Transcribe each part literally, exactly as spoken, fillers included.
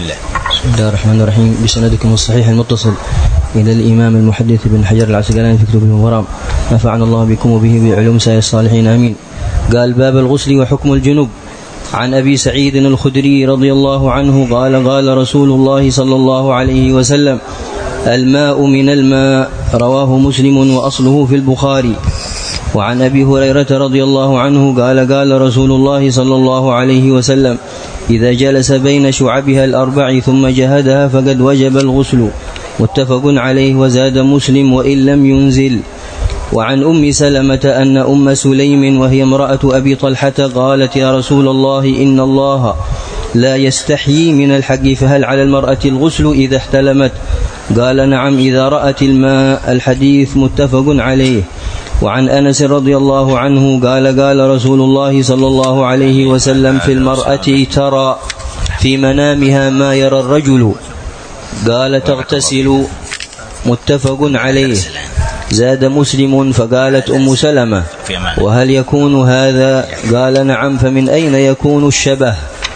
الله. بسم الله الرحمن الرحيم. بسندكم الصحيح المتصل إلى الإمام المحدث بن حجر العسقلاني في كتبه المبرم، نفعنا الله بكم وبه بعلوم سائر الصالحين آمين. قال: باب الغسل وحكم الجنوب. عن أبي سعيد الخدري رضي الله عنه قال: قال رسول الله صلى الله عليه وسلم: الماء من الماء. رواه مسلم وأصله في البخاري. وعن أبي هريرة رضي الله عنه قال: قال رسول الله صلى الله عليه وسلم: إذا جلس بين شعبها الأربع ثم جهدها فقد وجب الغسل. متفق عليه. وزاد مسلم: وإن لم ينزل. وعن أم سلمة أن أم سليم وهي امرأة أبي طلحة قالت: يا رسول الله، إن الله لا يستحيي من الحق، فهل على المرأة الغسل إذا احتلمت؟ قال: نعم، إذا رأت الماء. الحديث متفق عليه. وعن أنس رضي الله عنه قال: قال رسول الله صلى الله عليه وسلم: في المرأة ترى في منامها ما يرى الرجل. قال: تغتسل. متفق عليه. زاد مسلم: فقالت أم سلمة: وهل يكون هذا؟ قال: نعم، فمن أين يكون الشبه؟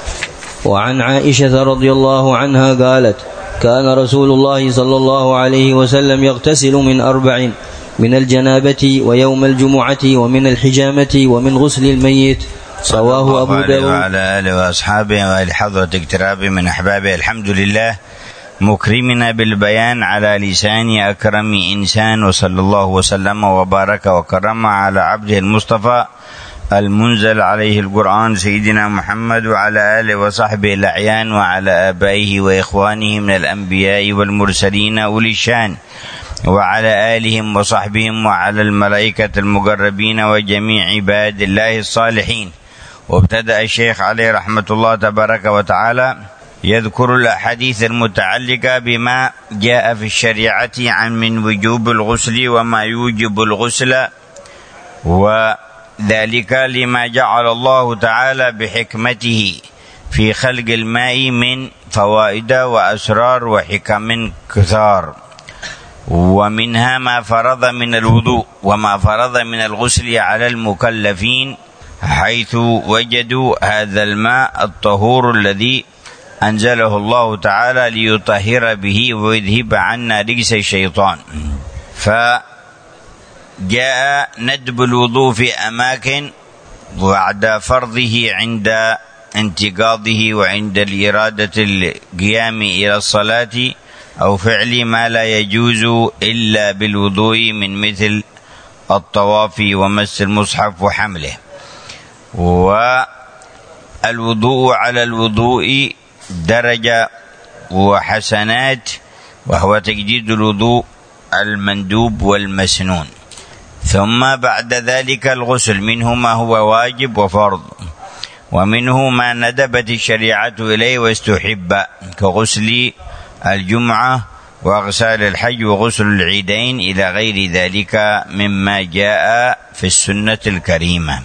وعن عائشة رضي الله عنها قالت: كان رسول الله صلى الله عليه وسلم يغتسل من أربع: من الجنابة، ويوم الجمعة، ومن الحجامة، ومن غسل الميت. رواه أبو داود. وعلى آله وأصحابه وآل حضرة اقترابه من أحبابه. الحمد لله مكرمنا بالبيان على لسان أكرم إنسان، وصلى الله وسلم وبارك وكرم على عبده المصطفى المنزل عليه القرآن سيدنا محمد، وعلى آله وصحبه الأعيان، وعلى آبائه وإخوانه من الأنبياء والمرسلين أولي الشان، وعلى آلهم وصحبهم، وعلى الملائكة المقربين، وجميع عباد الله الصالحين. وابتدأ الشيخ عليه رحمة الله تبارك وتعالى يذكر الأحاديث المتعلقة بما جاء في الشريعة عن من وجوب الغسل وما يوجب الغسل، وذلك لما جعل الله تعالى بحكمته في خلق الماء من فوائد وأسرار وحكم كثار، ومنها ما فرض من الوضوء وما فرض من الغسل على المكلفين، حيث وجدوا هذا الماء الطهور الذي أنزله الله تعالى ليطهر به ويذهب عنا رجس الشيطان. فجاء ندب الوضوء في أماكن بعد فرضه عند انتقاضه وعند الإرادة القيام إلى الصلاة، أو فعل ما لا يجوز إلا بالوضوء من مثل الطواف ومس المصحف وحمله. والوضوء على الوضوء درجة وحسنات، وهو تجديد الوضوء المندوب والمسنون. ثم بعد ذلك الغسل، منه ما هو واجب وفرض، ومنه ما ندبت الشريعة إليه واستحب، كغسل الجمعة وغسال الحج وغسل العيدين إلى غير ذلك مما جاء في السنة الكريمة.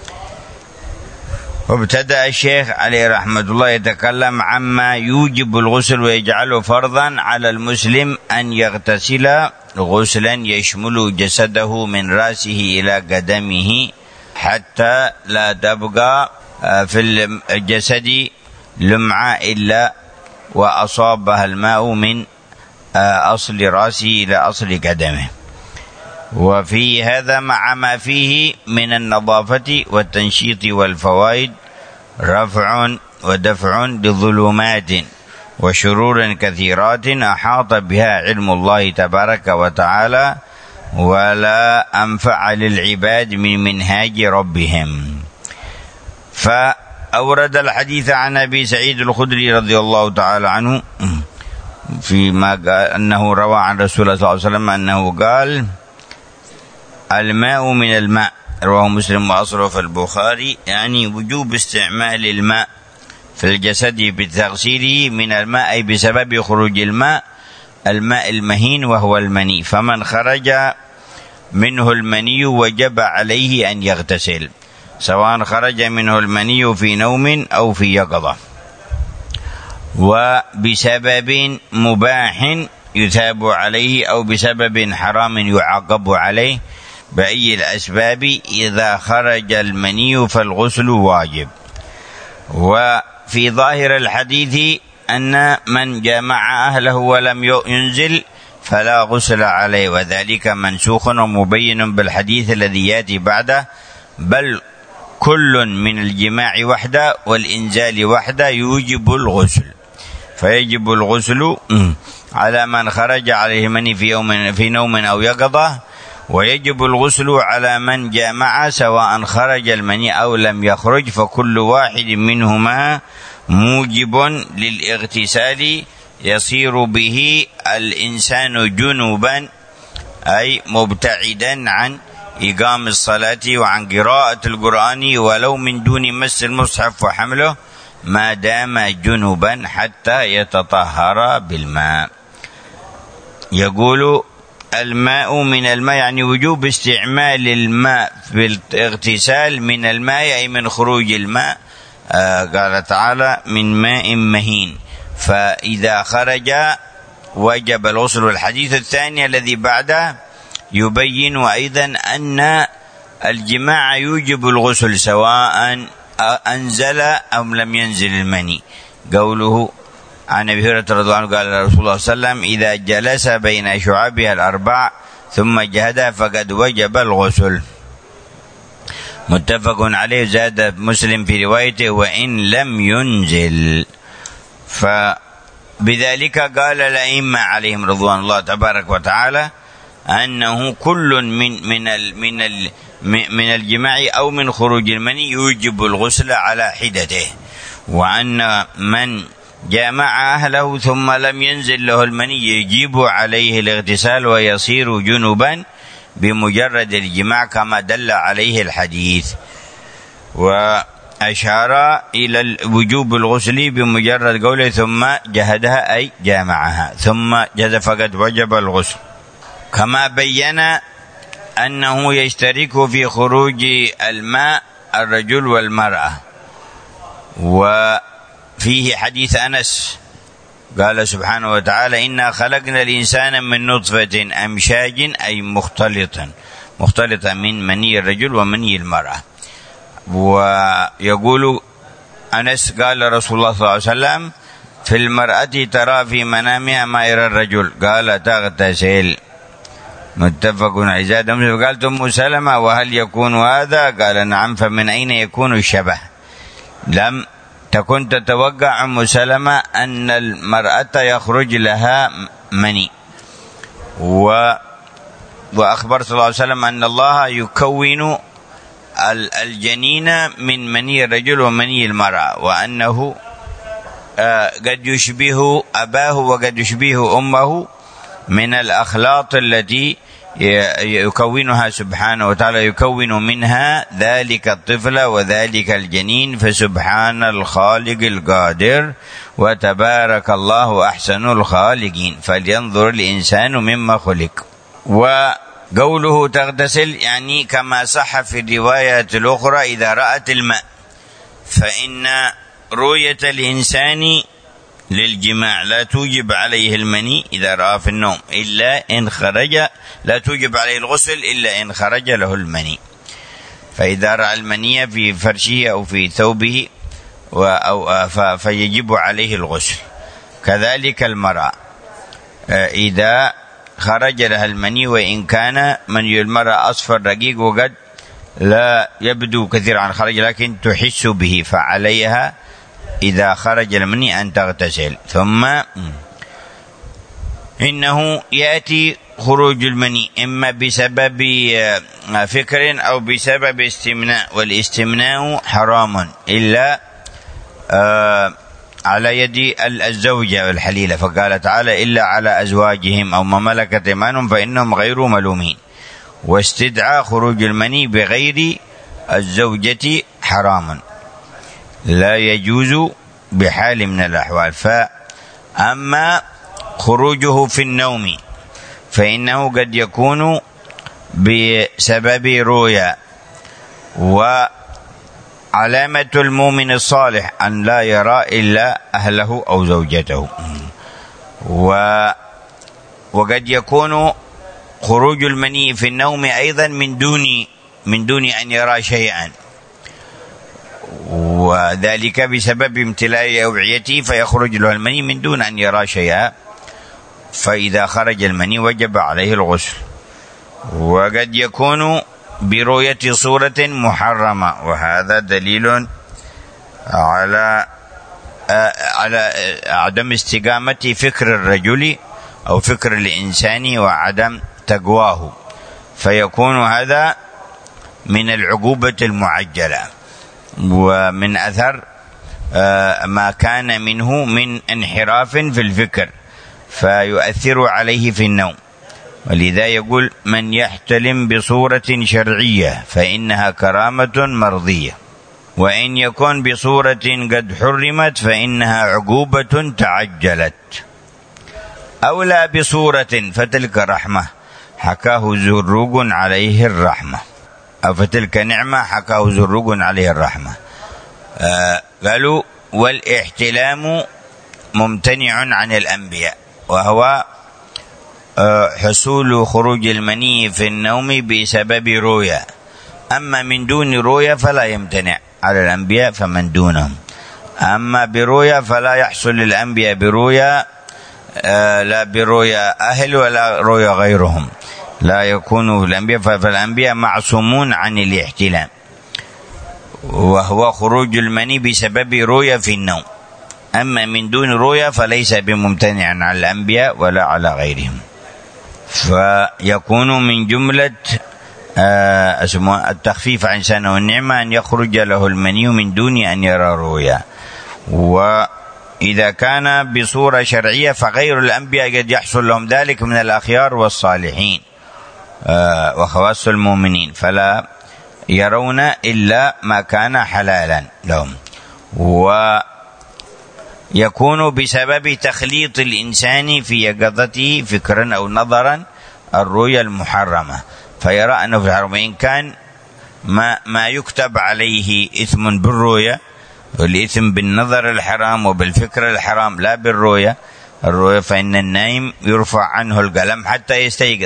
وابتدأ الشيخ عليه رحمة الله يتكلم عما يوجب الغسل ويجعله فرضا على المسلم أن يغتسل غسلا يشمل جسده من رأسه إلى قدمه، حتى لا تبقى في الجسد لمعة إلا وأصابها الماء من أصل رأسه إلى أصل قدمه. وفي هذا مع ما فيه من النظافة والتنشيط والفوائد رفع ودفع لظلمات وشرور كثيرات أحاط بها علم الله تبارك وتعالى، ولا أنفع للعباد من منهاج ربهم. فأورد الحديث عن أبي سعيد الخدري رضي الله تعالى عنه فيما قال أنه روى عن رسول الله صلى الله عليه وسلم أنه قال: الماء من الماء. رواه مسلم وأصله في البخاري، يعني وجوب استعمال الماء في الجسد بتغسيله من الماء، أي بسبب خروج الماء الماء المهين وهو المني، فمن خرج منه المني وجب عليه أن يغتسل، سواء خرج منه المني في نوم أو في يقظة. وبسبب مباح يثاب عليه أو بسبب حرام يعاقب عليه، بأي الأسباب إذا خرج المني فالغسل واجب. وفي ظاهر الحديث أن من جامع أهله ولم ينزل فلا غسل عليه، وذلك منسوخ ومبين بالحديث الذي يأتي بعده، بل كل من الجماع وحده والإنزال وحده يوجب الغسل، فيجب الغسل على من خرج عليه مني في يوم في نوم أو يقظة، ويجب الغسل على من جامع سواء خرج المني أو لم يخرج، فكل واحد منهما موجب للاغتسال يصير به الإنسان جنوبا، أي مبتعدا عن إقام الصلاة وعن قراءة القرآن ولو من دون مس المصحف وحمله ما دام جنوبا حتى يتطهر بالماء. يقول الماء من الماء، يعني وجوب استعمال الماء في الاغتسال من الماء أي من خروج الماء. آه قال تعالى من ماء مهين، فإذا خرج وجب الغسل. الحديث الثاني الذي بعده يبين أيضا أن الجماع يوجب الغسل سواء أنزل أو لم ينزل المني. قوله عن أبي هريرة رضي الله عنه قال رسول الله صلى الله عليه وسلم إذا جلس بين شعابها الأربع ثم جهدها فقد وجب الغسل. متفق عليه. زاد مسلم في روايته وإن لم ينزل. فبذلك قال الأئمة عليهم رضوان الله تبارك وتعالى أنه كل من من ال من ال من الجماع أو من خروج المني يوجب الغسل على حدته، وأن من جامع أهله ثم لم ينزل له المني يجب عليه الاغتسال ويصير جنبا بمجرد الجماع كما دل عليه الحديث. وأشار إلى وجوب الغسل بمجرد قوله ثم جهدها أي جامعها، ثم جهد فقد وجب الغسل. كما بين أنه يشترك في خروج الماء الرجل والمرأة. وفيه حديث أنس قال سبحانه وتعالى إنا خلقنا الإنسان من نطفة أمشاج أي مختلطا مختلطا من مني الرجل ومني المرأة. ويقول أنس قال رسول الله صلى الله عليه وسلم في المرأة ترى في منامها ما يرى الرجل قال تغتسل. متفق عليه. زاد مسلم قالت أم سلمة وهل يكون هذا؟ قال نعم. فمن أين يكون الشبه؟ لم تكن تتوقع أم سلمة أن المرأة يخرج لها مني، و وأخبر صلى الله عليه وسلم أن الله يكون الجنين من مني الرجل ومني المرأة، وأنه قد يشبه أباه وقد يشبه أمه من الأخلاط التي يكونها سبحانه وتعالى، يكون منها ذلك الطفل وذلك الجنين. فسبحان الخالق القادر وتبارك الله أحسن الخالقين، فلينظر الإنسان مما خلق. وقوله تغتسل يعني كما صح في الرواية الأخرى إذا رأت الماء، فإن رؤية الإنسان للجماع لا توجب عليه المني إذا رأى في النوم إلا إن خرج، لا توجب عليه الغسل إلا إن خرج له المني. فإذا رأى المني في فرشه أو في ثوبه أو فيجب عليه الغسل. كذلك المرأة إذا خرج لها المني وإن كان مني المرأة أصفر رقيق وقد لا يبدو كثير عن خرج لكن تحس به، فعليها إذا خرج المني أن تغتسل. ثم إنه يأتي خروج المني إما بسبب فكر أو بسبب استمناء، والاستمناء حرام إلا على يد الزوجة والحليلة، فقال تعالى إلا على أزواجهم أو ما ملكت أيمانهم فإنهم غير ملومين. واستدعاء خروج المني بغير الزوجة حرام لا يجوز بحال من الأحوال. فأما خروجه في النوم فإنه قد يكون بسبب رؤيا، وعلامة المؤمن الصالح أن لا يرى إلا أهله أو زوجته. وقد يكون خروج المني في النوم أيضا من دون من دون أن يرى شيئا، وذلك بسبب امتلاء أوعيته فيخرج له المني من دون أن يرى شيئا، فإذا خرج المني وجب عليه الغسل. وقد يكون برؤية صورة محرمة، وهذا دليل على على عدم استقامة فكر الرجل أو فكر الإنسان وعدم تقواه، فيكون هذا من العقوبة المعجلة ومن أثر ما كان منه من انحراف في الفكر فيؤثر عليه في النوم. ولذا يقول: من يحتلم بصورة شرعية فإنها كرامة مرضية، وإن يكن بصورة قد حرمت فإنها عقوبة تعجلت، أو لا بصورة فتلك رحمة حكاه زروق عليه الرحمة، أو فتلك نعمة حكاه زروق عليه الرحمة. آه قالوا: والاحتلام ممتنع عن الأنبياء، وهو آه حصول خروج المني في النوم بسبب رؤيا، أما من دون رؤيا فلا يمتنع على الأنبياء فمن دونهم، أما برؤيا فلا يحصل الأنبياء برؤيا آه لا برؤيا أهل ولا رؤيا غيرهم، لا يكون الأنبياء، فالأنبياء معصومون عن الاحتلام، وهو خروج المني بسبب رؤيا في النوم. أما من دون رؤيا فليس بممتنع على الأنبياء ولا على غيرهم، فيكون من جملة آه التخفيف عن سنة والنعمة أن يخرج له المني من دون أن يرى رؤيا. وإذا كان بصورة شرعية فغير الأنبياء قد يحصل لهم ذلك من الأخيار والصالحين آه وخواص المؤمنين، فلا يرون إلا ما كان حلالا لهم. ويكون بسبب تخليط الإنسان في يقظته فكرا أو نظرا الرؤيا المحرمة، فيرى أنه في الحرام، إن كان ما, ما يكتب عليه إثم بالرؤيا، والإثم بالنظر الحرام وبالفكر الحرام لا بالرؤيا. الرؤيا فإن النائم يرفع عنه القلم حتى يستيقظ،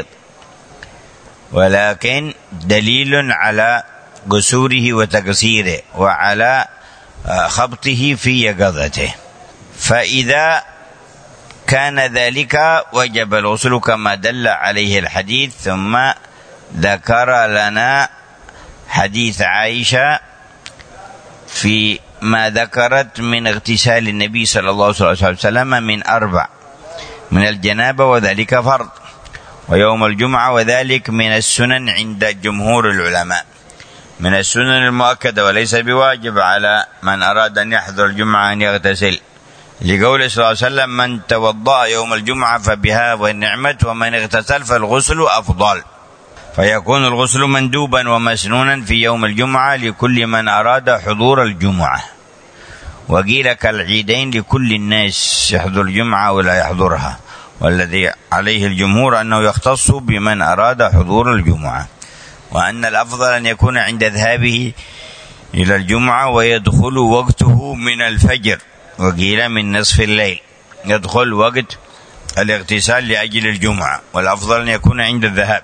ولكن دليل على قصوره وتقصيره وعلى خبطه في يقظته. فإذا كان ذلك وجب الغسل كما دل عليه الحديث. ثم ذكر لنا حديث عائشة في ما ذكرت من اغتسال النبي صلى الله عليه وسلم من أربع: من الجنابة وذلك فرض، ويوم الجمعة وذلك من السنن عند جمهور العلماء، من السنن المؤكدة وليس بواجب على من أراد أن يحضر الجمعة أن يغتسل، لقول صلى الله عليه وسلم: من توضأ يوم الجمعة فبها والنعمة، ومن اغتسل فالغسل أفضل. فيكون الغسل مندوبا ومسنونا في يوم الجمعة لكل من أراد حضور الجمعة، وقيل كالعيدين لكل الناس يحضر الجمعة ولا يحضرها، والذي عليه الجمهور أنه يختص بمن أراد حضور الجمعة، وأن الأفضل أن يكون عند ذهابه إلى الجمعة ويدخل وقته من الفجر، وقيل من نصف الليل يدخل وقت الاغتسال لأجل الجمعة، والأفضل أن يكون عند الذهاب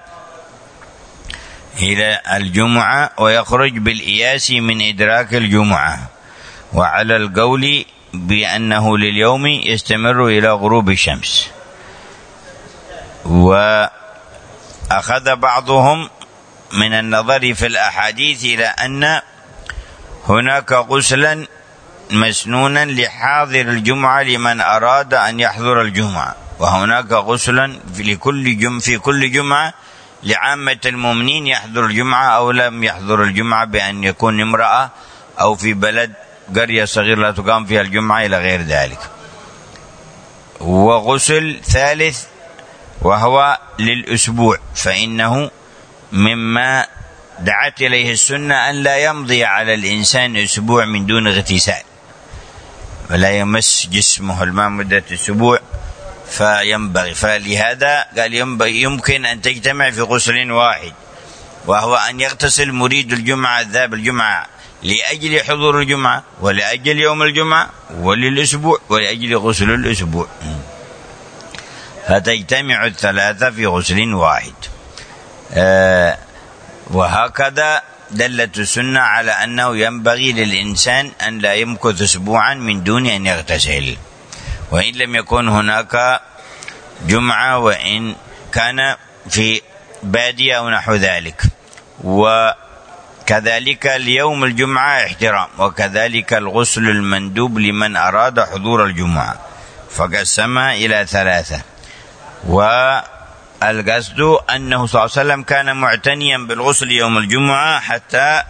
إلى الجمعة ويخرج بالإياس من إدراك الجمعة، وعلى القول بأنه لليوم يستمر إلى غروب الشمس. وأخذ بعضهم من النظر في الأحاديث إلى أن هناك غسلا مسنونا لحاضر الجمعة لمن أراد أن يحضر الجمعة، وهناك غسلا لكل جم في كل جمعة لعامة المؤمنين يحضر الجمعة أو لم يحضر الجمعة، بأن يكون امرأة أو في بلد قرية صغيرة لا تقام فيها الجمعة إلى غير ذلك. وغسل ثالث وهو للأسبوع، فإنه مما دعت إليه السنة أن لا يمضي على الإنسان أسبوع من دون اغتسال، ولا يمس جسمه الماء مدة أسبوع، فينبغي فلهذا قال ينبغي يمكن أن تجتمع في غسل واحد، وهو أن يغتسل مريد الجمعة الذهاب الجمعة لأجل حضور الجمعة ولأجل يوم الجمعة وللأسبوع ولأجل غسل الأسبوع، فتجتمع الثلاثة في غسل واحد. آه وهكذا دلت السنة على أنه ينبغي للإنسان أن لا يمكث أسبوعا من دون أن يغتسل، وإن لم يكن هناك جمعة، وإن كان في بادية أو نحو ذلك. وكذلك اليوم الجمعة احترام، وكذلك الغسل المندوب لمن أراد حضور الجمعة، فقسمها إلى ثلاثة. والقصد أنه صلى الله عليه وسلم كان معتنيا بالغسل يوم الجمعة، حتى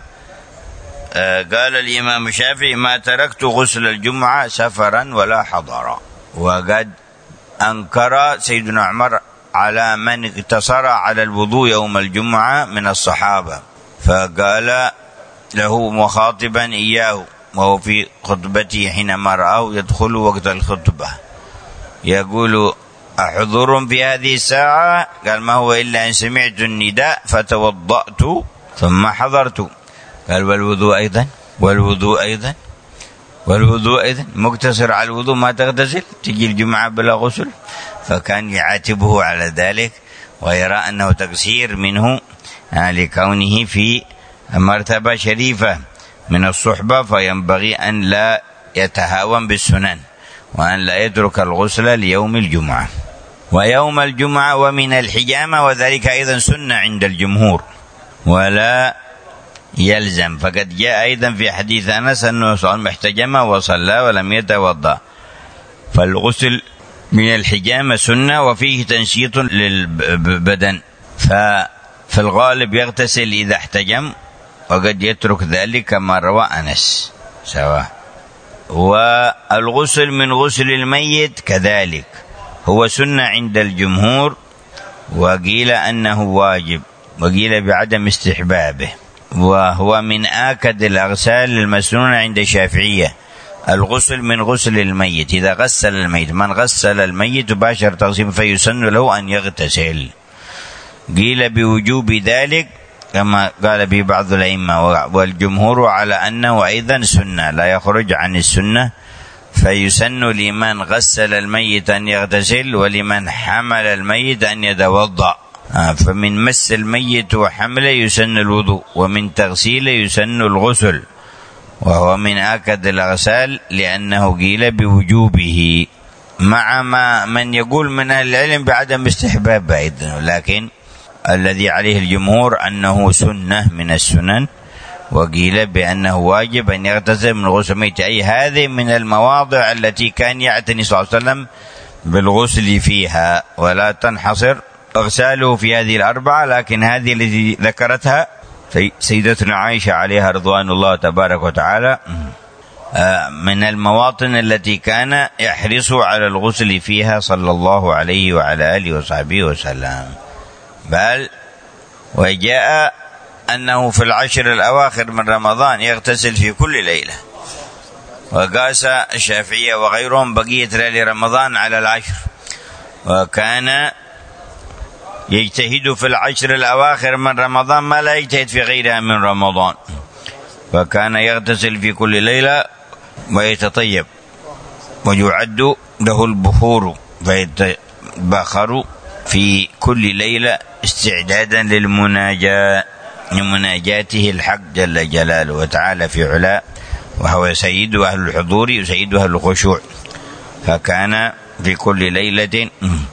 قال الإمام الشافعي: ما تركت غسل الجمعة سفرا ولا حضرا. وقد أنكر سيدنا عمر على من اقتصر على الوضوء يوم الجمعة من الصحابة، فقال له مخاطبا إياه وهو في خطبته حينما رآه يدخل وقت الخطبة يقول: أحضر في هذه الساعة؟ قال: ما هو إلا أن سمعت النداء فتوضأت ثم حضرت. قال: والوضوء أيضا والوضوء أيضا والوضوء أيضا، مقتصر على الوضوء ما تغتسل، تجي الجمعة بلا غسل. فكان يعاتبه على ذلك ويرى أنه تقصير منه لكونه في مرتبة شريفة من الصحبة، فينبغي أن لا يتهاون بالسنن وأن لا يترك الغسل ليوم الجمعة. ويوم الجمعة ومن الحجامة، وذلك أيضا سنة عند الجمهور ولا يلزم. فقد جاء أيضا في حديث أنس أنه صلى الله عليه وسلم احتجم وصلى ولم يتوضأ. فالغسل من الحجامة سنة وفيه تنشيط للبدن، ففي الغالب يغتسل إذا احتجم، وقد يترك ذلك كما روى أنس سواء. والغسل من غسل الميت كذلك هو سنة عند الجمهور، وقيل أنه واجب، وقيل بعدم استحبابه، وهو من آكد الأغسال المسنونة عند الشافعية. الغسل من غسل الميت، إذا غسل الميت، من غسل الميت باشر تغسيل فيسن له أن يغتسل. قيل بوجوب ذلك كما قال به بعض الأئمة، والجمهور على أنه أيضا سنة لا يخرج عن السنة، فيسن لمن غسل الميت أن يغتسل، ولمن حمل الميت أن يتوضأ. فمن مس الميت وحمله يسن الوضوء، ومن تغسيله يسن الغسل، وهو من آكد الأغسال لأنه قيل بوجوبه، مع ما من يقول من أهل العلم بعدم استحباب أيضا، لكن الذي عليه الجمهور أنه سنة من السنن، وقيل بأنه واجب أن يغتسل من غسل الميت. أي هذه من المواضع التي كان يعتني صلى الله عليه وسلم بالغسل فيها، ولا تنحصر أغساله في هذه الأربعة، لكن هذه التي ذكرتها سيدتنا عائشة عليها رضوان الله تبارك وتعالى من المواطن التي كان يحرص على الغسل فيها صلى الله عليه وعلى آله وصحبه وسلم. بل وجاء أنه في العشر الأواخر من رمضان يغتسل في كل ليلة، وقاس الشافعية وغيرهم بقية ليالي رمضان على العشر، وكان يجتهد في العشر الأواخر من رمضان ما لا يجتهد في غيرها من رمضان، فكان يغتسل في كل ليلة ويتطيب، ويعد له البخور فيتبخر في كل ليلة استعدادا للمناجاة لمناجاته الحق جل جلاله وتعالى في علاء، وهو سيد أهل الحضور وسيد أهل الخشوع. فكان في كل ليلة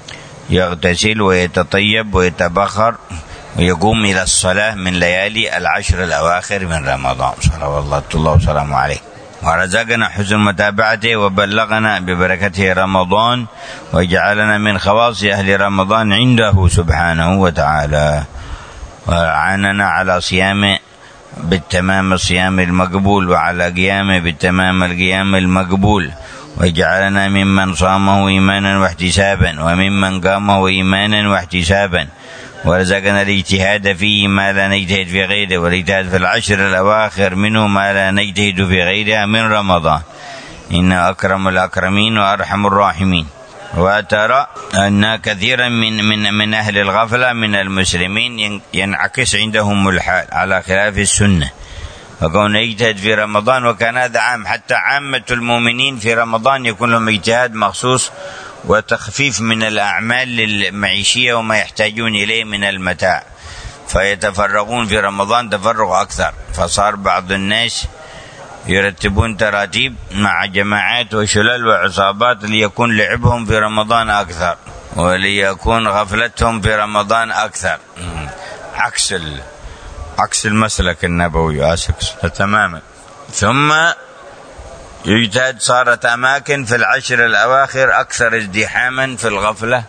يغتسل ويتطيب ويتبخر ويقوم إلى الصلاة من ليالي العشر الأواخر من رمضان صلوات الله وسلامه عليه، ورزقنا حسن متابعته وبلغنا ببركته رمضان، وجعلنا من خواص أهل رمضان عنده سبحانه وتعالى، وعاننا على صيام بالتمام الصيام المقبول، وعلى قيامه بالتمام القيام المقبول، وجعلنا ممن صامه إيمانا واحتسابا، وممن قامه إيمانا واحتسابا، ورزقنا الاجتهاد فيه ما لا نجتهد في غيره، والاجتهاد في العشر الأواخر منه ما لا نجتهد في غيرها من رمضان، إن أكرم الأكرمين وأرحم الراحمين. وترى أن كثيرا من, من, من أهل الغفلة من المسلمين ينعكس عندهم الحال على خلاف السنة، وكون يجتهد في رمضان، وكان هذا عام، حتى عامة المؤمنين في رمضان يكون لهم اجتهاد مخصوص وتخفيف من الأعمال المعيشية وما يحتاجون إليه من المتاع، فيتفرغون في رمضان تفرغ أكثر. فصار بعض الناس يرتبون تراتيب مع جماعات وشلل وعصابات ليكون لعبهم في رمضان أكثر وليكون غفلتهم في رمضان أكثر، عكس عكس المسلك النبوي آسكس تماما. ثم يجتهد، صارت أماكن في العشر الأواخر أكثر ازدحاما في الغفلة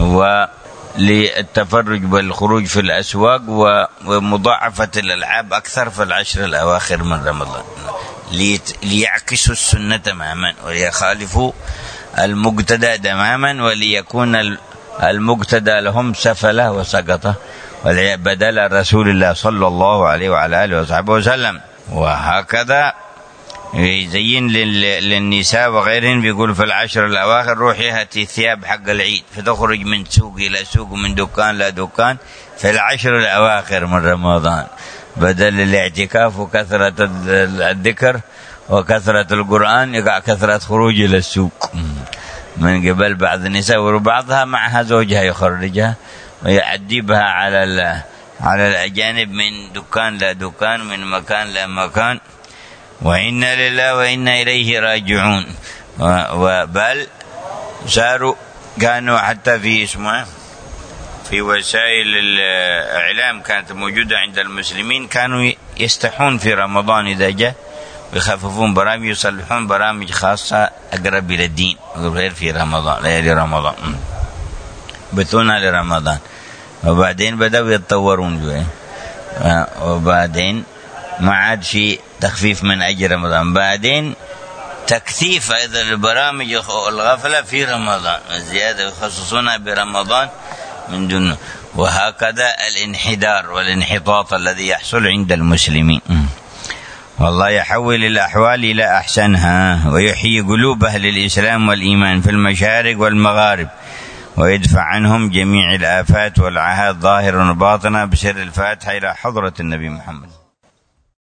وللتفرج والخروج في الأسواق ومضاعفة الألعاب أكثر في العشر الأواخر من رمضان، ليعكسوا السنة تماما وليخالفوا المقتدى تماما وليكون المقتدى لهم سفلة وسقطة بدل رسول الله صلى الله عليه وعلى آله وصحبه وسلم. وهكذا يزين للنساء وغيرهم، بيقول في العشر الأواخر روحي هاتي ثياب حق العيد، فتخرج من سوق إلى سوق ومن دكان لا دكان في العشر الأواخر من رمضان، بدل الاعتكاف وكثرة الذكر وكثرة القرآن يقع كثرة خروج إلى السوق من قبل بعض النساء، وبعضها معها زوجها يخرجها ويعذبها على على الأجانب من دكان لا دكان من مكان لا مكان. وإنا لله وإنا إليه راجعون. وبل صاروا كانوا حتى في اسمه في وسائل الإعلام كانت موجودة عند المسلمين، كانوا يستحون في رمضان إذا جاء ويخففون برامج، يصلحون برامج خاصة أقرب إلى الدين غير في رمضان ليالي رمضان بثونها لرمضان. وبعدين بدأوا يتطورون جوه، وبعدين ما عاد في تخفيف من أجل رمضان، بعدين تكثيف أيضا البرامج الغفلة في رمضان، الزيادة يخصصونها برمضان من دون، وهكذا الانحدار والانحطاط الذي يحصل عند المسلمين. والله يحول الأحوال إلى أحسنها ويحيي قلوب أهل الإسلام والإيمان في المشارق والمغارب، ويدفع عنهم جميع الآفات والعاهات ظاهرا وباطنا بسر الفاتحة إلى حضرة النبي محمد.